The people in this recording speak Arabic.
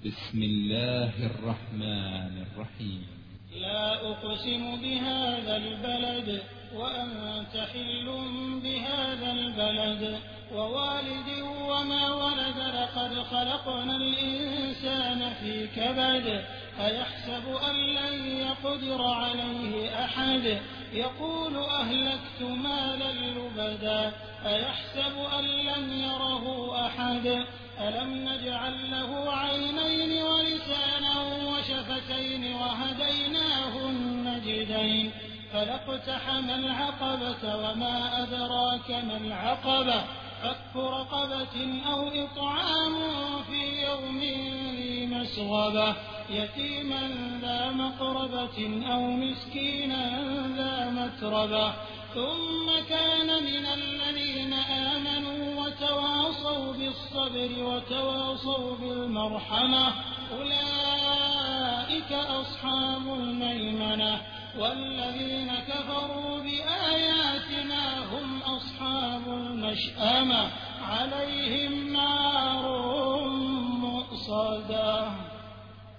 بسم الله الرحمن الرحيم. لا أقسم بهذا البلد وأنت حل بهذا البلد ووالد وما ولد لقد خلقنا الإنسان في كبد أيحسب أن لن يقدر عليه أحد يقول أهلكت مالا لبدا أيحسب أن لم يره أحد ألم نجعل له عينين ولسانا وشفتين وهديناه النجدين فلاقتحم العقبة وما أدراك ما العقبة فك رقبة أو إطعام في يوم ذي مسغبة يتيما ذا مقربة أو مسكينا ذا متربة ثم كان من الذين آمنوا وتواصوا بالصبر وتواصوا بالمرحمة أولئك أصحاب الميمنة والذين كفروا بآياتنا هم أصحاب المشأمة عليهم نار